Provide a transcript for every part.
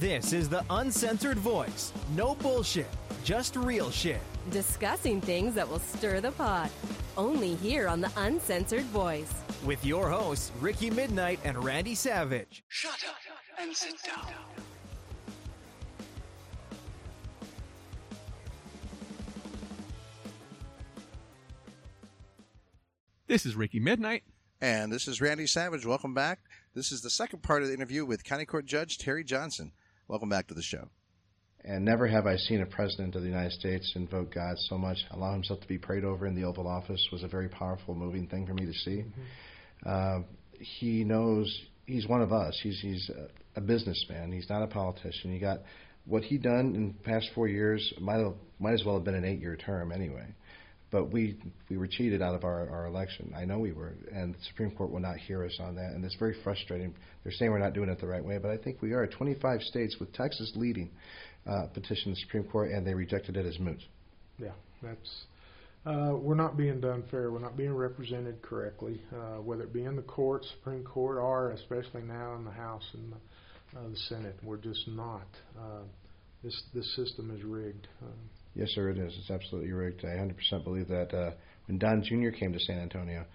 This is the Uncensored Voice. No bullshit, just real shit. Discussing things that will stir the pot. Only here on the Uncensored Voice. With your hosts, Ricky Midnight and Randy Savage. Shut up and sit down. This is Ricky Midnight. And this is Randy Savage. Welcome back. This is the second part of the interview with County Court Judge Terry Johnson. Welcome back to the show. And never have I seen a president of the United States invoke God so much. Allow himself to be prayed over in the Oval Office was a very powerful, moving thing for me to see. Mm-hmm. He knows he's one of us. He's a businessman. He's not a politician. He got what he done in the past 4 years might as well have been an 8-year term anyway. But we were cheated out of our election. I know we were, and the Supreme Court will not hear us on that, and it's very frustrating. They're saying we're not doing it the right way, but I think we are. 25 states, with Texas leading, petitioned the Supreme Court, and they rejected it as moot. Yeah, that's we're not being done fair. We're not being represented correctly, whether it be in the court, Supreme Court, or especially now in the House and the Senate. We're just not. This system is rigged. Yes, sir, it is. It's absolutely rigged. I 100% believe that when Don Jr. came to San Antonio,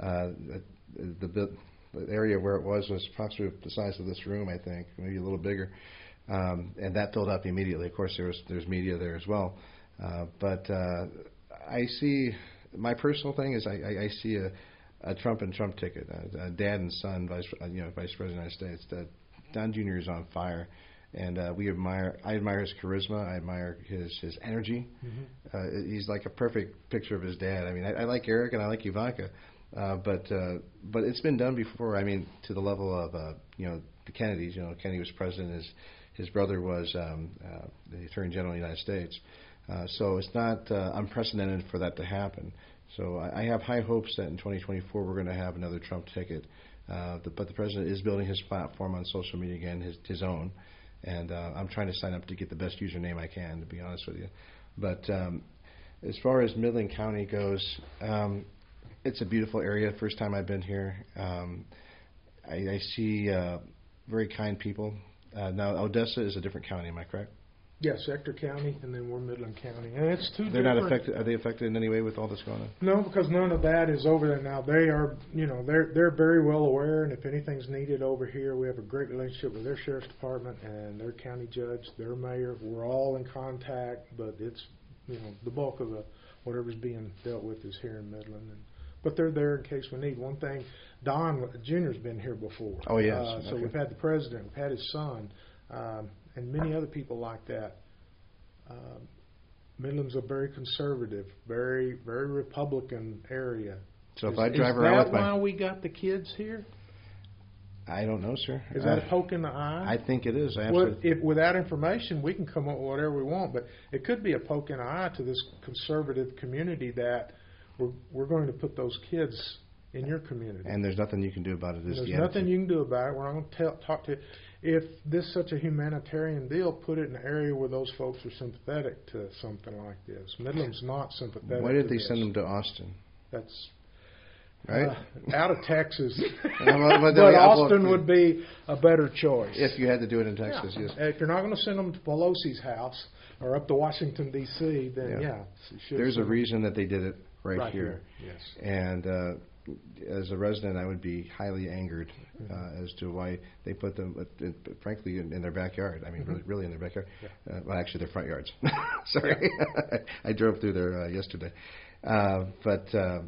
the area where it was approximately the size of this room, I think, maybe a little bigger, and that filled up immediately. Of course, there's media there as well. But I see, my personal thing is I see a Trump and Trump ticket, a dad and son, Vice President of the United States. That Don Jr. is on fire. And I admire his charisma. I admire his energy. Mm-hmm. He's like a perfect picture of his dad. I mean, I like Eric and I like Ivanka, but it's been done before. I mean, to the level of the Kennedys. Kennedy was president. His brother was the Attorney General of the United States. So it's not unprecedented for that to happen. So I have high hopes that in 2024 we're going to have another Trump ticket. But the president is building his platform on social media again, his own. And I'm trying to sign up to get the best username I can, to be honest with you. But as far as Midland County goes, it's a beautiful area. First time I've been here. I see very kind people. Now, Odessa is a different county, am I correct? Yes, Ector County, and then we're Midland County. And it's two They're different... not affected. Are they affected in any way with all this going on? No, because none of that is over there now. They are, they're very well aware, and if anything's needed over here, we have a great relationship with their sheriff's department and their county judge, their mayor. We're all in contact, but it's, the bulk of whatever's being dealt with is here in Midland. But they're there in case we need. One thing, Don Jr.'s been here before. Oh, yes. So we've had the president, we've had his son, and many other people like that. Midland's a very conservative, very, very Republican area. So if I drive around with my... Is that why we got the kids here? I don't know, sir. Is that a poke in the eye? I think it is. With that information, we can come up with whatever we want, but it could be a poke in the eye to this conservative community that we're going to put those kids in your community. And there's nothing you can do about it. There's nothing you can do about it. We're not going to talk to you. If this is such a humanitarian deal, put it in an area where those folks are sympathetic to something like this. Midland's not sympathetic. Why did they send them to Austin? That's right out of Texas. but Austin would be a better choice if you had to do it in Texas. Yeah. Yes. If you're not going to send them to Pelosi's house or up to Washington D.C., then there's a reason that they did it right here. Yes. And as a resident, I would be highly angered as to why they put them, frankly, in their backyard. I mean, really in their backyard. Yeah. Well, actually, their front yards. Sorry. I drove through there yesterday. But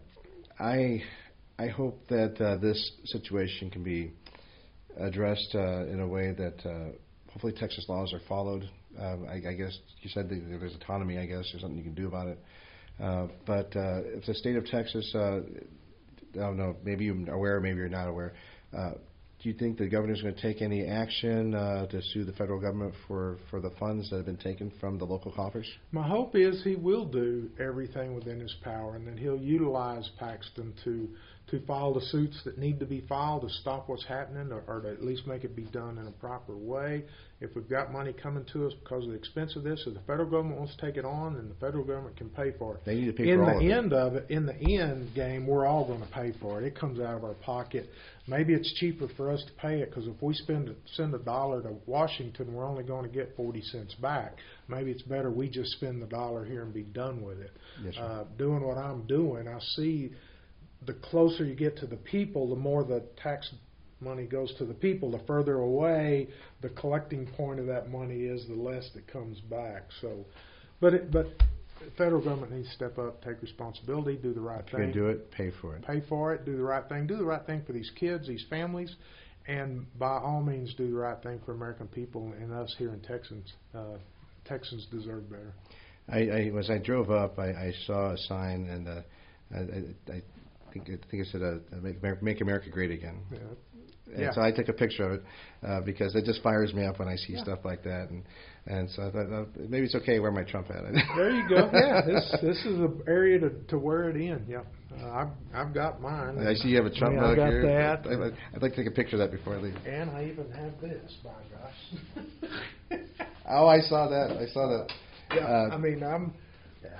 I hope that this situation can be addressed in a way that hopefully Texas laws are followed. I guess you said that there's autonomy, I guess. There's something you can do about it. But if the state of Texas, I don't know, maybe you're aware, maybe you're not aware, do you think the governor's going to take any action to sue the federal government for the funds that have been taken from the local coffers? My hope is he will do everything within his power, and that he'll utilize Paxton to to file the suits that need to be filed to stop what's happening, or to at least make it be done in a proper way. If we've got money coming to us because of the expense of this, if the federal government wants to take it on, then the federal government can pay for it. They need to pay for all of it. In the end game, we're all going to pay for it. It comes out of our pocket. Maybe it's cheaper for us to pay it, because if we send $1 to Washington, we're only going to get 40 cents back. Maybe it's better we just spend the $1 here and be done with it. Yes, sir. Doing what I'm doing, I see the closer you get to the people, the more the tax money goes to the people. The further away the collecting point of that money is, the less that comes back. So, but the federal government needs to step up, take responsibility, do the right thing. You can do it, pay for it. Pay for it, do the right thing. Do the right thing for these kids, these families, and by all means do the right thing for American people and us here in Texas. Texans deserve better. As I drove up, I saw a sign, and I think it said "Make America Great Again." Yeah. And so I took a picture of it because it just fires me up when I see stuff like that, and so I thought maybe it's okay to wear my Trump hat. There you go. Yeah, this is an area to wear it in. Yeah, I've got mine. I see you have a Trump mug got here. that. I'd like to take a picture of that before I leave. And I even have this. By gosh. Oh, I saw that. Yeah, I'm. Yeah.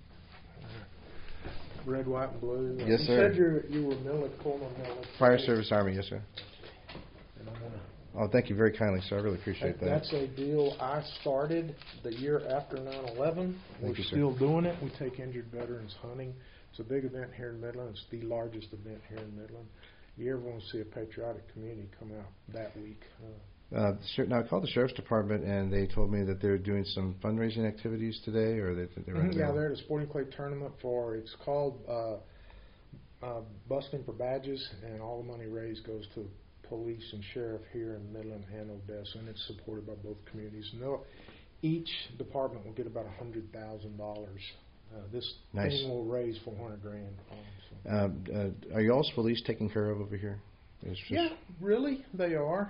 Red, white, and blue. Yes, you sir. Said you were former military. Fire Service Army, yes, sir. And I wanna, Oh, thank you very kindly, sir. I really appreciate that. That's a deal I started the year after 9/11. We're you, sir. still doing it. We take injured veterans hunting. It's a big event here in Midland. It's the largest event here in Midland. You ever want to see a patriotic community come out that week? Now, I called the Sheriff's Department, and they told me that they're doing some fundraising activities today, or they're yeah, they're at a sporting clay tournament it's called Busting for Badges, and all the money raised goes to police and sheriff here in Midland and Odessa, and it's supported by both communities. And each department will get about $100,000. This nice. thing will raise $400,000. Are you all's police taken care of over here? Yeah, really, they are.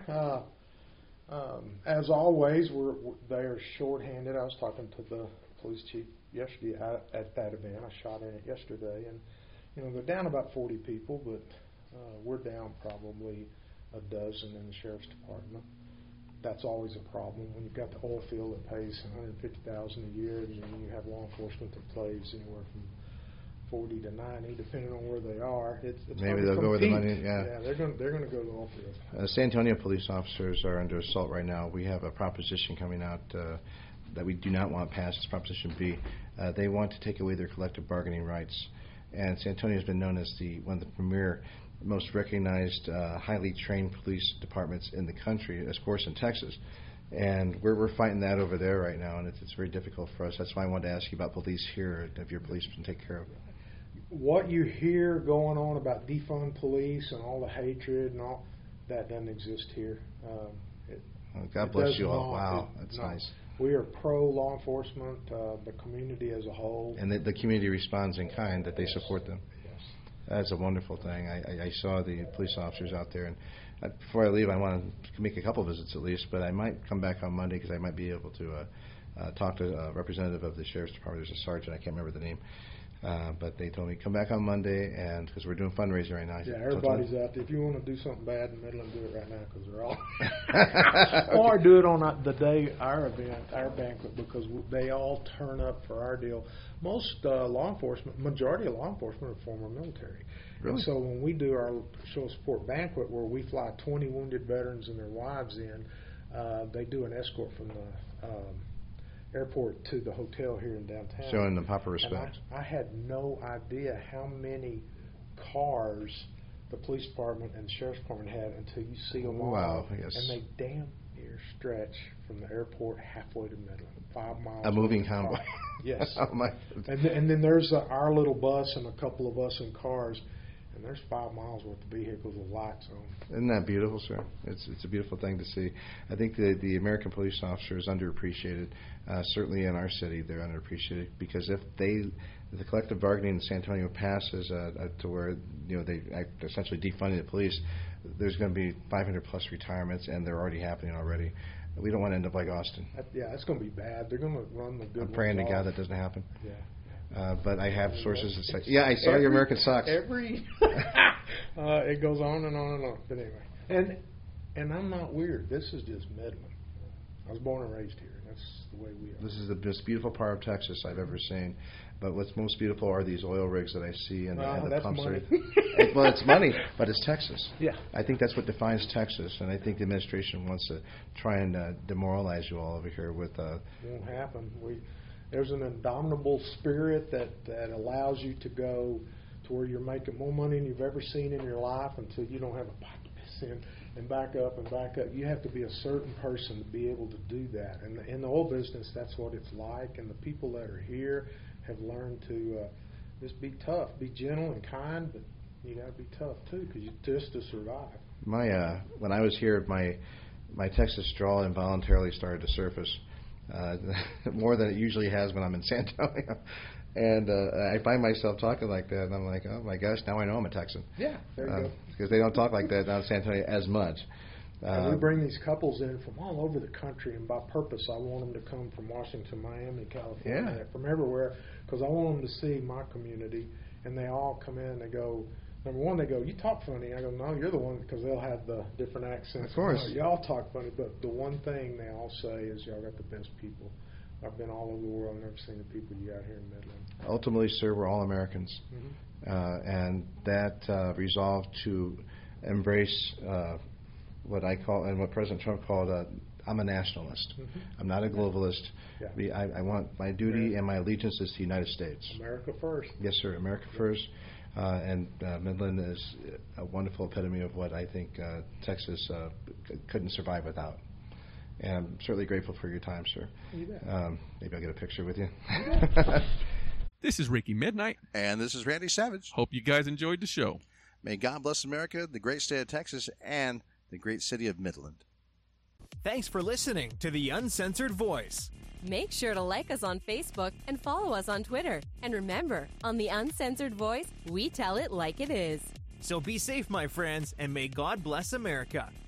As always, they are shorthanded. I was talking to the police chief yesterday at that event. I shot in it yesterday, and they're down about 40 people, but we're down probably a dozen in the sheriff's department. That's always a problem when you've got the oil field that pays $150,000 a year, and then you have law enforcement that plays anywhere from 40 to 90, depending on where they are. It's maybe they'll go where the money. Yeah, they're going to go to the oil field. San Antonio police officers are under assault right now. We have a proposition coming out that we do not want passed. It's Proposition B. They want to take away their collective bargaining rights, and San Antonio has been known as one of the premier, most recognized, highly trained police departments in the country, of course, in Texas. And we're fighting that over there right now, and it's very difficult for us. That's why I wanted to ask you about police here, if your police can take care of it. What you hear going on about defund police and all the hatred and all, that doesn't exist here. God bless you all. Wow, that's nice. We are pro-law enforcement, the community as a whole. And the community responds in kind, that they support them. Yes. That's a wonderful thing. I saw the police officers out there, and before I leave, I want to make a couple visits at least, but I might come back on Monday because I might be able to talk to a representative of the Sheriff's Department. There's a sergeant, I can't remember the name. But they told me, come back on Monday, and because we're doing fundraising right now. Yeah, everybody's out there. If you want to do something bad in Midland, do it right now, because they're all... Or do it on the day, our event, our banquet, because they all turn up for our deal. Most majority of law enforcement are former military. Really? And so when we do our show of support banquet, where we fly 20 wounded veterans and their wives in, they do an escort from the... airport to the hotel here in downtown. Showing them proper respect. I had no idea how many cars the police department and the sheriff's department had until you see them all. Wow, yes. And they damn near stretch from the airport halfway to Midland, 5 miles. A moving convoy. Yes. Oh my. And then there's our little bus and a couple of us in cars. And there's 5 miles worth of vehicles with lights on. Isn't that beautiful, sir? It's a beautiful thing to see. I think the American police officer is underappreciated. Certainly in our city, they're underappreciated because if the collective bargaining in San Antonio passes to where they essentially defunding the police, there's going to be 500 plus retirements, and they're already happening already. We don't want to end up like Austin. Yeah, it's going to be bad. They're going to run the good. I'm praying to ones God off. that doesn't happen. Yeah. But I have sources that say, yeah, I saw your American socks. It goes on and on and on. But anyway, and I'm not weird. This is just Midland. I was born and raised here. That's the way we are. This is the most beautiful part of Texas I've ever seen. But what's most beautiful are these oil rigs that I see and the that's pumps. money. Well, it's money, but it's Texas. Yeah. I think that's what defines Texas, and I think the administration wants to try and demoralize you all over here with. Won't happen. There's an indomitable spirit that allows you to go to where you're making more money than you've ever seen in your life until you don't have a pot to piss in, and back up and back up. You have to be a certain person to be able to do that. And in the oil business, that's what it's like. And the people that are here have learned to just be tough, be gentle and kind, but you got to be tough too, because just to survive. When I was here, my Texas drawl involuntarily started to surface. More than it usually has when I'm in San Antonio. And I find myself talking like that, and I'm like, oh my gosh, now I know I'm a Texan. Yeah, there you go. Because they don't talk like that down in San Antonio as much. And we bring these couples in from all over the country, and by purpose, I want them to come from Washington, Miami, California, from everywhere, because I want them to see my community. And they all come in and they go, number one, they go, you talk funny. I go, no, you're the one, because they'll have the different accents. Of course. No, y'all talk funny, but the one thing they all say is y'all got the best people. I've been all over the world. I've never seen the people you got here in Midland. Ultimately, sir, we're all Americans. Mm-hmm. And that resolve to embrace what I call, and what President Trump called, I'm a nationalist. Mm-hmm. I'm not a globalist. Yeah. I want my duty and my allegiance is to the United States. America first. Yes, sir. America first. And Midland is a wonderful epitome of what I think Texas couldn't survive without. And I'm certainly grateful for your time, sir. You bet. Maybe I'll get a picture with you. This is Ricky Midnight. And this is Randy Savage. Hope you guys enjoyed the show. May God bless America, the great state of Texas, and the great city of Midland. Thanks for listening to The Uncensored Voice. Make sure to like us on Facebook and follow us on Twitter. And remember, on The Uncensored Voice, we tell it like it is. So be safe, my friends, and may God bless America.